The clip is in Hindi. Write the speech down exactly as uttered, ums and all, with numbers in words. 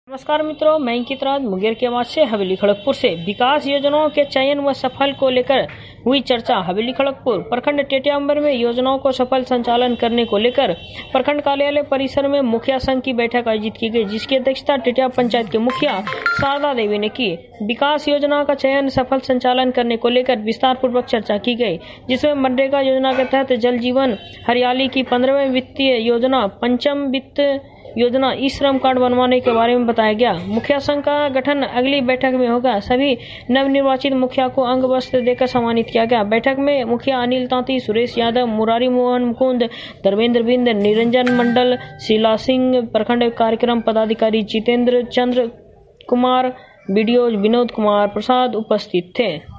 नमस्कार मित्रों, मैं अंकित राज मुंगेर के आवाज से हवेली खड़गपुर से। विकास योजनाओं के चयन व सफल को लेकर हुई चर्चा। हवेली खड़गपुर प्रखंड टेटियांबर में योजनाओं को सफल संचालन करने को लेकर प्रखंड कार्यालय परिसर में मुखिया संघ की बैठक आयोजित की गई, जिसकी अध्यक्षता टेटिया पंचायत के मुखिया शारदा देवी ने की। विकास योजना का चयन सफल संचालन करने को लेकर विस्तार पूर्वक चर्चा की गई, जिसमें मनरेगा योजना के तहत जल जीवन हरियाली की पंद्रहवीं वित्तीय योजना, पंचम वित्त योजना, ई श्रम कार्ड बनवाने के बारे में बताया गया। मुखिया संघ का गठन अगली बैठक में होगा। सभी नवनिर्वाचित मुखिया को अंग वस्त्र देकर सम्मानित किया गया। बैठक में मुखिया अनिल तांती, सुरेश यादव, मुरारी मोहन मुकुंद, धर्मेंद्र बिंद, निरंजन मंडल, शीला सिंह, प्रखंड कार्यक्रम पदाधिकारी जितेंद्र चंद्र कुमार, बीडीओ विनोद कुमार प्रसाद उपस्थित थे।